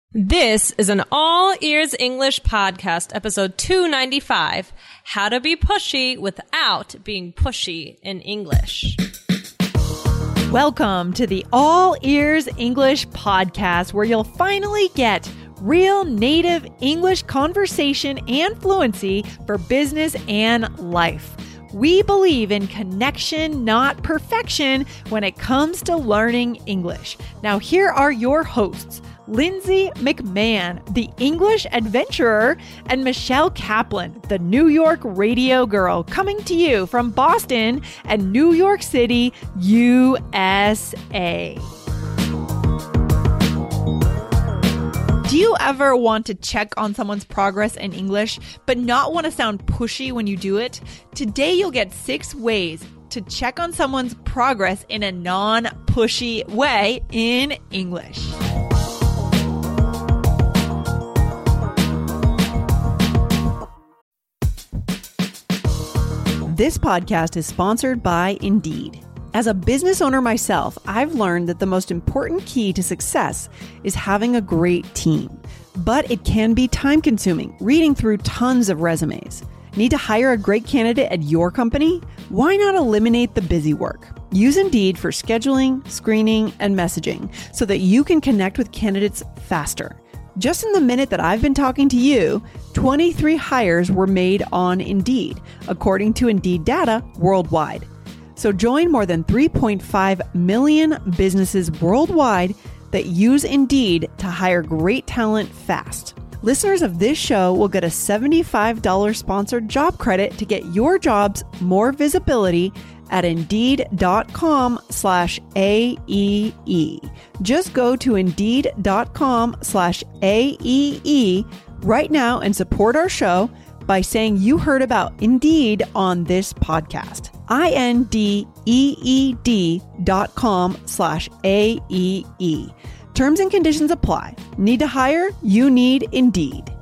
This is an All Ears English podcast, episode 295, How to Be Pushy Without Being Pushy in English. Welcome to the All Ears English podcast, where you'll finally get real native English conversation and fluency for business and life. We believe in connection, not perfection, when it comes to learning English. Now, here are your hosts, Lindsay McMahon, the English adventurer, and Michelle Kaplan, the New York radio girl, coming to you from Boston and New York City, USA. Do you ever want to check on someone's progress in English, but not want to sound pushy when you do it? Today, you'll get 6 ways to check on someone's progress in a non-pushy way in English. This podcast is sponsored by Indeed. As a business owner myself, I've learned that the most important key to success is having a great team. But it can be time-consuming, reading through tons of resumes. Need to hire a great candidate at your company? Why not eliminate the busy work? Use Indeed for scheduling, screening, and messaging so that you can connect with candidates faster. Just in the minute that I've been talking to you, 23 hires were made on Indeed, according to Indeed data worldwide. So join more than 3.5 million businesses worldwide that use Indeed to hire great talent fast. Listeners of this show will get a $75 sponsored job credit to get your jobs more visibility at Indeed.com/AEE. Just go to Indeed.com/AEE right now and support our show by saying you heard about Indeed on this podcast. INDEED.com/AEE. Terms and conditions apply. Need to hire? You need Indeed.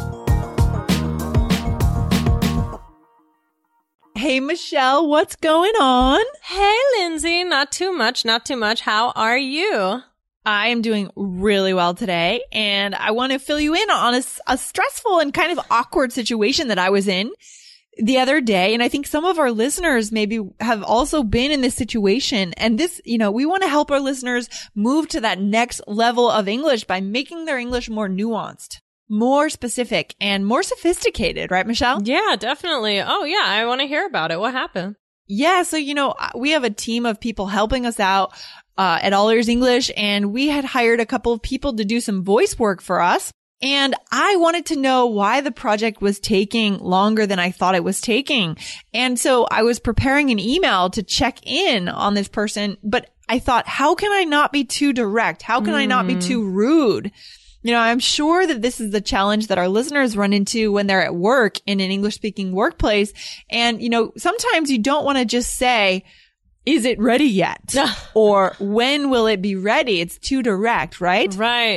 Hey, Michelle, what's going on? Hey, Lindsay, not too much. How are you? I am doing really well today, and I want to fill you in on a stressful and kind of awkward situation that I was in the other day. And I think some of our listeners maybe have also been in this situation. And this, we want to help our listeners move to that next level of English by making their English more nuanced, more specific, and more sophisticated. Right, Michelle? Yeah, definitely. Oh, yeah. I want to hear about it. What happened? Yeah. So, we have a team of people helping us out at All Ears English, and we had hired a couple of people to do some voice work for us. And I wanted to know why the project was taking longer than I thought it was taking. And so I was preparing an email to check in on this person, but I thought, how can I not be too direct? How can I not be too rude? I'm sure that this is the challenge that our listeners run into when they're at work in an English-speaking workplace. And, sometimes you don't want to just say, is it ready yet? Or when will it be ready? It's too direct, right? Right.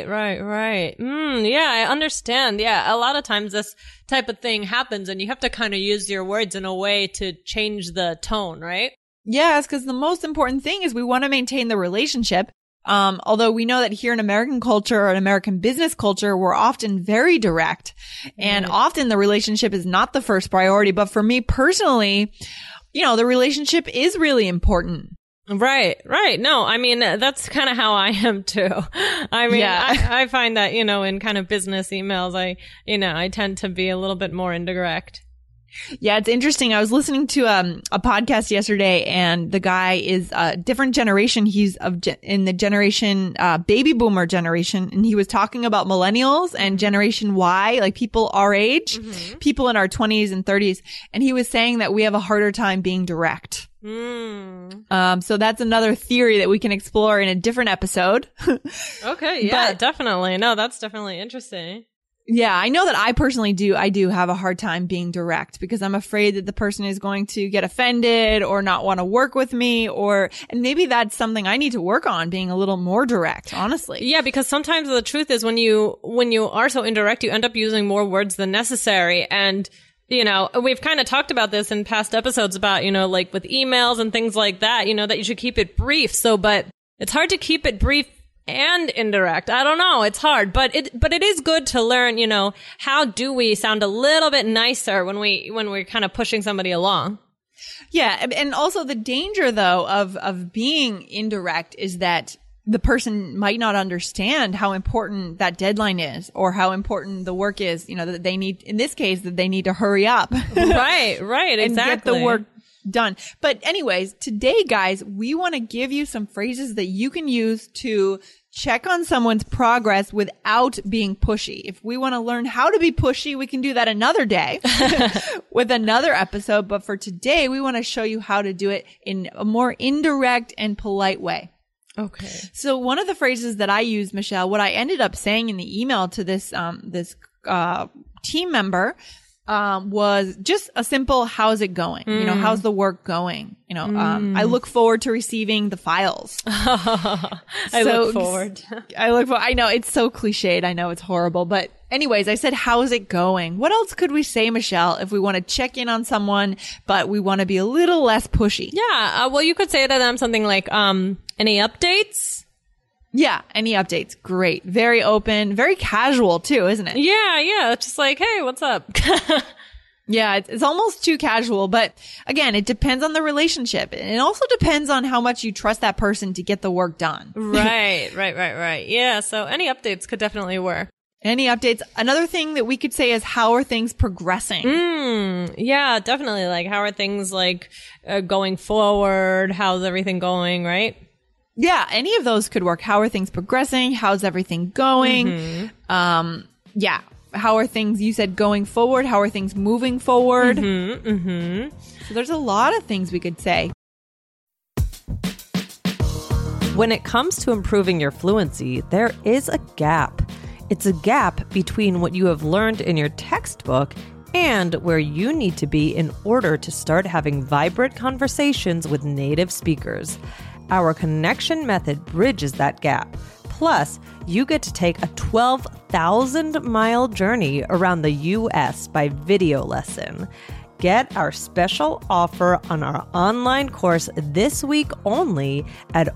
Yeah, I understand. Yeah, a lot of times this type of thing happens and you have to kind of use your words in a way to change the tone, right? Yes, because the most important thing is we want to maintain the relationship. Although we know that here in American culture or in American business culture, we're often very direct. And often the relationship is not the first priority. But for me personally, the relationship is really important. Right. No, I mean, that's kind of how I am too. I mean, yeah. I find that, in kind of business emails, I tend to be a little bit more indirect. Yeah, it's interesting. I was listening to a podcast yesterday, and the guy is a different generation. He's in the generation, baby boomer generation, and he was talking about millennials and Generation Y, like people our age, people in our 20s and 30s. And he was saying that we have a harder time being direct. So that's another theory that we can explore in a different episode. Okay, yeah, definitely. No, that's definitely interesting. Yeah, I know that I personally I do have a hard time being direct because I'm afraid that the person is going to get offended or not want to work with me, and maybe that's something I need to work on, being a little more direct, honestly. Yeah, because sometimes the truth is when you are so indirect, you end up using more words than necessary. And, we've kind of talked about this in past episodes about, like with emails and things like that, that you should keep it brief. But it's hard to keep it brief and indirect. I don't know. It's hard, but it is good to learn, how do we sound a little bit nicer when we're kind of pushing somebody along. Yeah. And also the danger though of being indirect is that the person might not understand how important that deadline is or how important the work is, that they need, in this case, that they need to hurry up. Right, and exactly. Get the work done. But anyways, today, guys, we want to give you some phrases that you can use to check on someone's progress without being pushy. If we want to learn how to be pushy, we can do that another day with another episode. But for today, we want to show you how to do it in a more indirect and polite way. Okay. So one of the phrases that I use, Michelle, what I ended up saying in the email to this team member, was just a simple, how's it going? How's the work going? I look forward to receiving the files. I look forward. I know it's so cliched. I know it's horrible, but anyways, I said, how's it going? What else could we say, Michelle, if we want to check in on someone, but we want to be a little less pushy? Yeah. Well, you could say to them something like, any updates? Yeah. Any updates? Great. Very open, very casual too, isn't it? Yeah. It's just like, hey, what's up? Yeah. It's almost too casual, but again, it depends on the relationship. And it also depends on how much you trust that person to get the work done. Right. Yeah. So any updates could definitely work. Any updates? Another thing that we could say is, how are things progressing? Yeah, definitely. Like, how are things going forward? How's everything going? Right? Yeah, any of those could work. How are things progressing? How's everything going? Yeah. How are things, you said, going forward? How are things moving forward? So there's a lot of things we could say. When it comes to improving your fluency, there is a gap. It's a gap between what you have learned in your textbook and where you need to be in order to start having vibrant conversations with native speakers. Our connection method bridges that gap. Plus, you get to take a 12,000-mile journey around the U.S. by video lesson. Get our special offer on our online course this week only at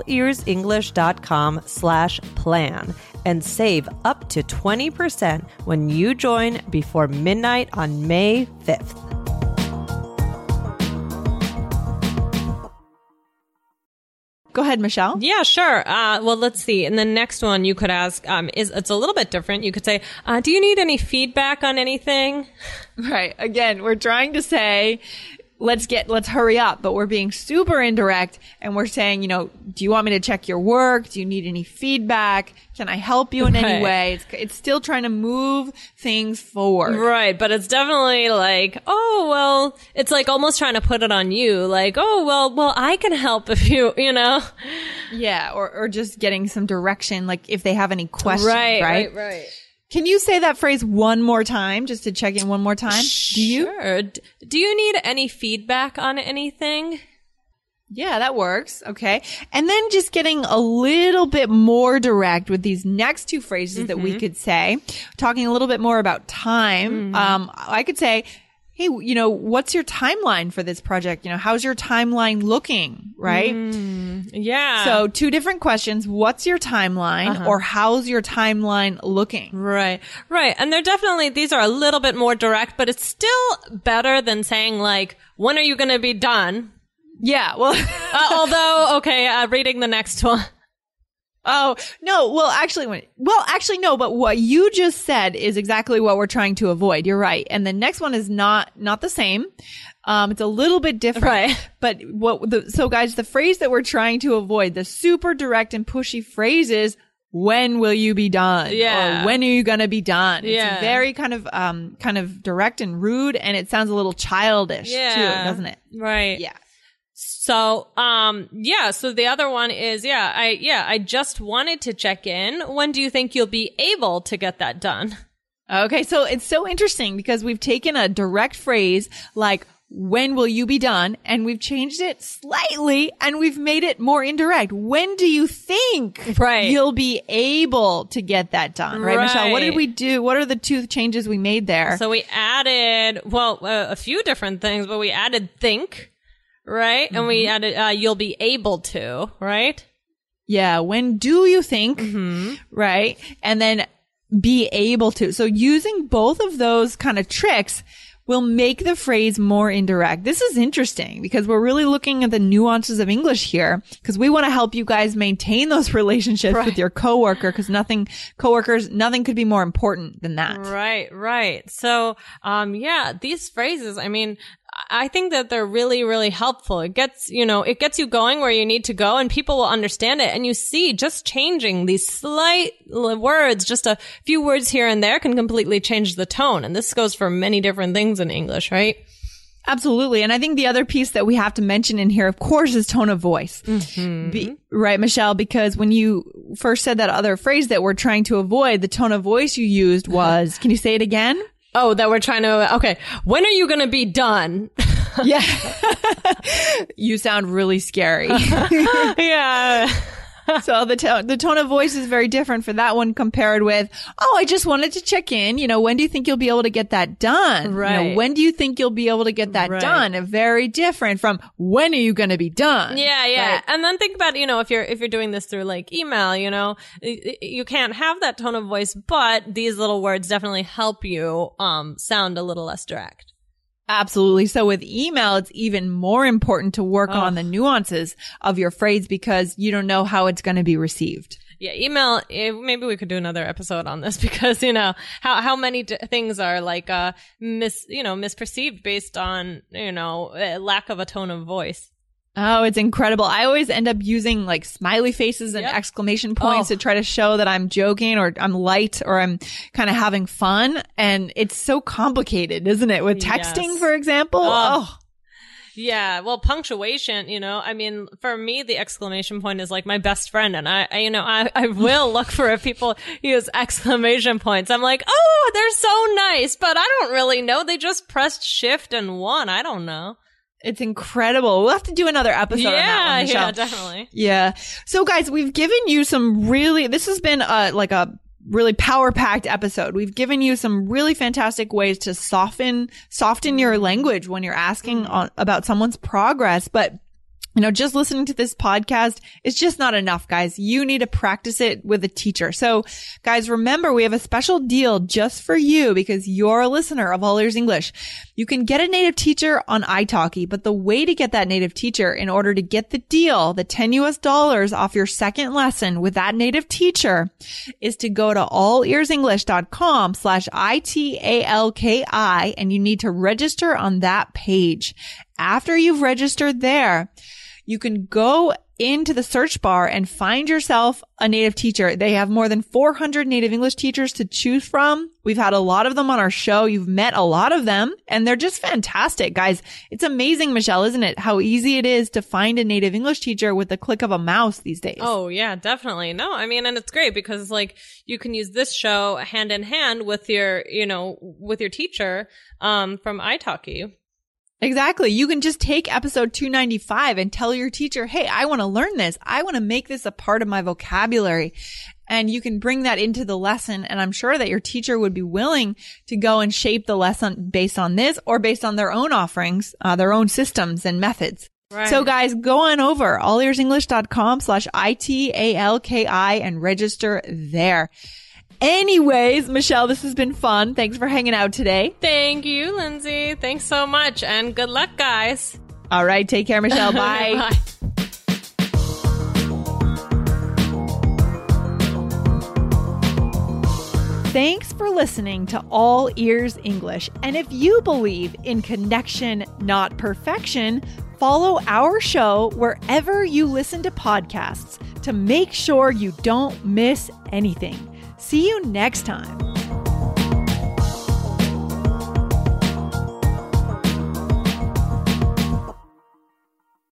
allearsenglish.com/plan and save up to 20% when you join before midnight on May 5th. Go ahead, Michelle. Yeah, sure. Well, let's see. And the next one you could ask, it's a little bit different. You could say, do you need any feedback on anything? Right. Again, we're trying to say, let's hurry up, but we're being super indirect and we're saying, do you want me to check your work? Do you need any feedback? Can I help you in any way? It's still trying to move things forward. Right. But it's definitely like, oh, well, it's like almost trying to put it on you. Like, oh, well, I can help if you. Yeah. Or just getting some direction. Like if they have any questions. Right. Can you say that phrase one more time, just to check in one more time? Sure. Do you need any feedback on anything? Yeah, that works. Okay. And then just getting a little bit more direct with these next two phrases that we could say, talking a little bit more about time. I could say, hey, what's your timeline for this project? How's your timeline looking? Right? Yeah. So 2 different questions. What's your timeline or how's your timeline looking? Right. And these are a little bit more direct, but it's still better than saying like, when are you going to be done? Yeah. Well, reading the next one. Oh, no. Well, actually, no, but what you just said is exactly what we're trying to avoid. You're right. And the next one is not the same. It's a little bit different. Right. But so guys, the phrase that we're trying to avoid, the super direct and pushy phrase is, when will you be done? Yeah. Or when are you going to be done? Yeah. It's very kind of direct and rude, and it sounds a little childish too, doesn't it? Right. Yeah. So, so the other one is, I just wanted to check in. When do you think you'll be able to get that done? Okay. So it's so interesting because we've taken a direct phrase like, when will you be done? And we've changed it slightly and we've made it more indirect. When do you think you'll be able to get that done? Right, Michelle? What did we do? What are the 2 changes we made there? So we added, a few different things, but we added think. Right? And we added, you'll be able to, right? Yeah. When do you think? Right. And then be able to. So using both of those kind of tricks will make the phrase more indirect. This is interesting because we're really looking at the nuances of English here because we want to help you guys maintain those relationships with your coworker because nothing could be more important than that. Right. So, these phrases, I mean, I think that they're really, really helpful. It gets you going where you need to go and people will understand it. And you see just changing these slight words, just a few words here and there can completely change the tone. And this goes for many different things in English, right? Absolutely. And I think the other piece that we have to mention in here, of course, is tone of voice. Right, Michelle? Because when you first said that other phrase that we're trying to avoid, the tone of voice you used was, can you say it again? Oh, that we're trying to, okay. When are you going to be done? Yeah. You sound really scary. Yeah. So the tone of voice is very different for that one compared with, oh, I just wanted to check in. When do you think you'll be able to get that done? Right. When do you think you'll be able to get that done? Very different from when are you going to be done? Yeah. Right? And then think about, if you're doing this through like email, you can't have that tone of voice, but these little words definitely help you, sound a little less direct. Absolutely. So with email, it's even more important to work on the nuances of your phrase because you don't know how it's going to be received. Yeah, email, maybe we could do another episode on this because, how many things are like, misperceived based on, lack of a tone of voice. Oh, it's incredible. I always end up using like smiley faces and exclamation points to try to show that I'm joking or I'm light or I'm kind of having fun. And it's so complicated, isn't it? With texting, for example. Yeah. Well, punctuation, I mean, for me, the exclamation point is like my best friend. And I will look for if people use exclamation points. I'm like, oh, they're so nice, but I don't really know. They just pressed shift and 1. I don't know. It's incredible. We'll have to do another episode on that one, Michelle. Yeah, definitely. Yeah. So guys, we've given you this has been a really power-packed episode. We've given you some really fantastic ways to soften your language when you're asking about someone's progress. But just listening to this podcast is just not enough, guys. You need to practice it with a teacher. So guys, remember, we have a special deal just for you because you're a listener of All Ears English. You can get a native teacher on italki, but the way to get that native teacher in order to get the deal, the $10 off your second lesson with that native teacher is to go to allearsenglish.com/ITALKI and you need to register on that page. After you've registered there, you can go into the search bar and find yourself a native teacher. They have more than 400 native English teachers to choose from. We've had a lot of them on our show. You've met a lot of them and they're just fantastic, guys. It's amazing, Michelle, isn't it? How easy it is to find a native English teacher with the click of a mouse these days. Oh, yeah, definitely. No, I mean, and it's great because like you can use this show hand in hand with your, with your teacher, from italki. Exactly. You can just take episode 295 and tell your teacher, hey, I want to learn this. I want to make this a part of my vocabulary. And you can bring that into the lesson. And I'm sure that your teacher would be willing to go and shape the lesson based on this or based on their own offerings, their own systems and methods. Right. So guys, go on over allearsenglish.com/ITALKI and register there. Anyways, Michelle, this has been fun. Thanks for hanging out today. Thank you, Lindsay. Thanks so much. And good luck, guys. All right. Take care, Michelle. Bye. Bye. Thanks for listening to All Ears English. And if you believe in connection, not perfection, follow our show wherever you listen to podcasts to make sure you don't miss anything. See you next time.